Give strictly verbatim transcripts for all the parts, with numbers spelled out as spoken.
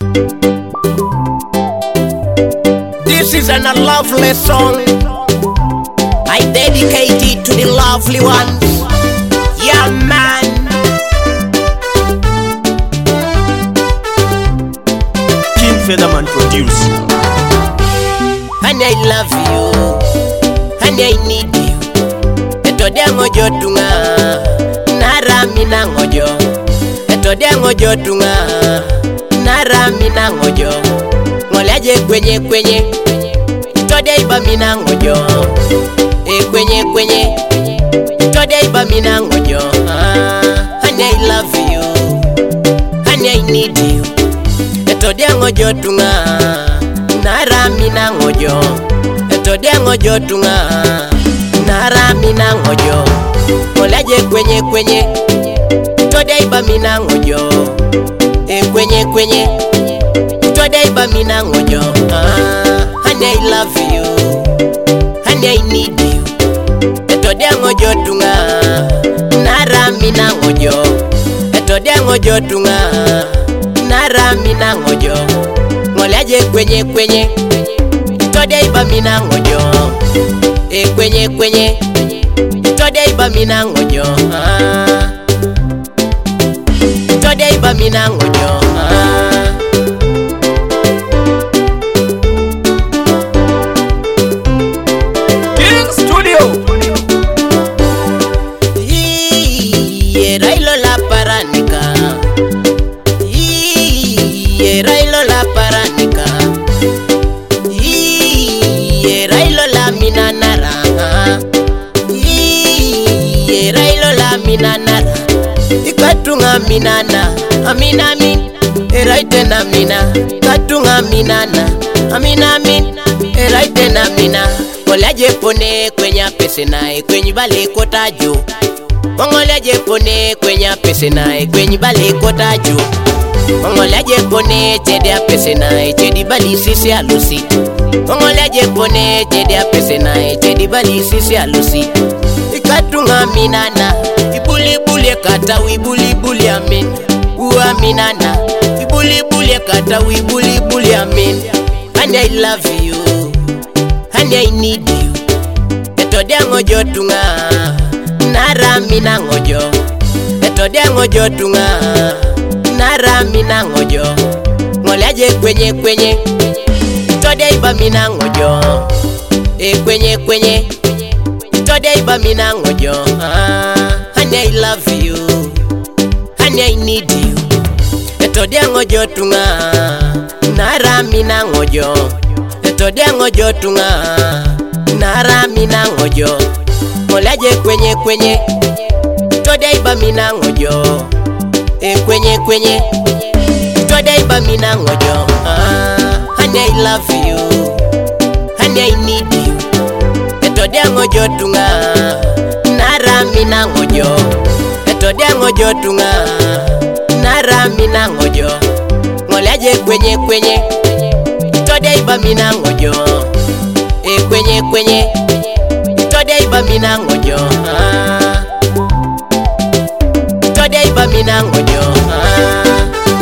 This is an a lovely song. I dedicate it to the lovely ones. Yeah, man. King Featherman produce. Honey, I love you. Honey, I need you. Eto dengo jotunga narami nangojo. Eto dengo jotunga narami nangojo. Ngolaje kwenye kwenye tode iba minangojo. E kwenye kwenye tode iba minangojo. ah, Honey, I love you. Honey, I need you. Eto dengo jotunga narami nangojo. Eto dengo jotunga narami nangojo. Ngolaje kwenye kwenye tode iba minangojo. E kwenye kwenye tode iba minangojo. ah, Honey, I love you. Honey, I need you. Eto dengo jotunga narami nangojo. Eto dengo jotunga narami nangojo. Ngolaje kwenye kwenye tode iba minangojo. E kwenye kwenye tode iba minangojo. ah, Tode iba minangojo. ah. King Studio. Iye railo la paranika. Iye railo la paranika. Iye railo la minanara. Iye railo la minanara. Ikatunga minana. Amina min. Eraite na mina. Katunga minana. Amina min. Eraite na mina. Ngolaje pone kwenye pese nae kwenye bale kota juu. Ngolaje pone kwenye pese nae kwenye bale kota juu. Ngolaje pone chede a pese nae chedi bali sisi alusi. Ngolaje pone chede a pese nae chedi bali sisi alusi. Ikatunga minana ibuli buli kata wibuli buli amin. Uwa minana ibuli buli kata wibuli buli amin. And I love you. Honey, I need you. Eto dengo jotunga narami nangojo. Eto dengo jotunga narami nangojo. Ngolaje kwenye kwenye tode iba minangojo. E kwenye kwenye tode iba minangojo. ah, Honey, I love you. Honey, I need you. Eto dengo jotunga narami nangojo. Eto dengo jotunga narami nangojo. Ngolaje kwenye kwenye tode iba minangojo. E kwenye kwenye tode iba minangojo. ah, Honey, I love you. Honey, I need you. Eto dengo jotunga narami nangojo. Eto dengo jotunga narami nangojo. Ngolaje kwenye kwenye tode iba minangojo. E kwenye kwenye tode iba minangojo. ah, Tode iba minangojo. ah.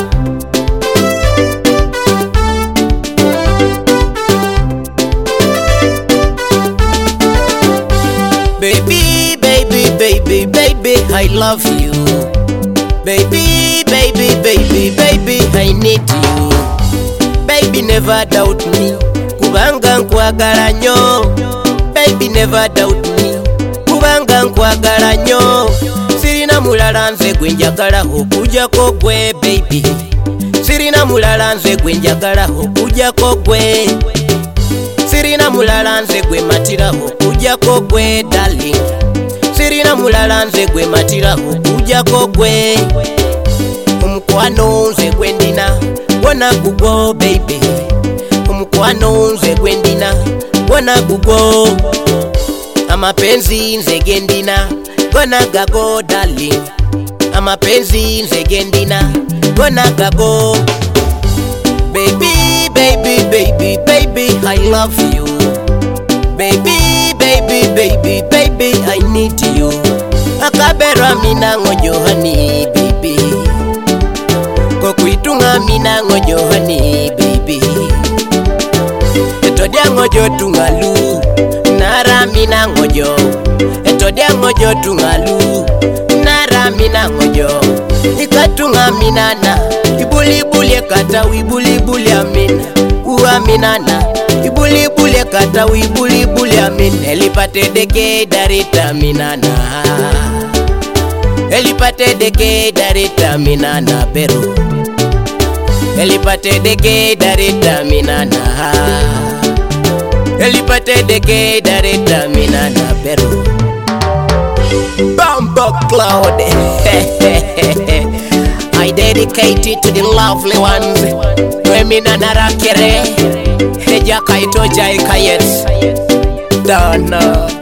Baby, baby, baby, baby, I love you. Baby, baby, baby, baby, I need you. Baby, never doubt me. Kubanga nkwagala nnyo. Baby, never doubt me. Kubanga nkwagala nnyo. Sirina mulala nze gwe njagala okujjako gwe baby. Sirina mulala nze gwe njagala okujjako gwe. Sirina mulala nze gwe matira okujjako gwe darling. Sirina mulala nze gwe matira okujjako gwe. Omukwano nze gwe ndina gwona gugwo baby. Omukwano nze gwe ndina gwona gugwo. Amapenzi nze ge ndina gona gago darling. Amapenzi nze ge ndina gona gago. Baby, baby, baby, baby, I love you. Baby, baby, baby, baby, I need you. Akabera minangojo honey baby. Kokuitunga minangojo honey mojo tungalu nara mina mojo ikatunga minana ibuli buli kata wibuli buli amina uwa minana ibuli buli kata wibuli buli amina elipate deke darita minana elipate deke darita minana Peru elipate deke darita minana elipate deke darita minana Peru Bumbo Cloud I dedicate it to the lovely ones Wemina narakere Heja kaito jai kayet Dana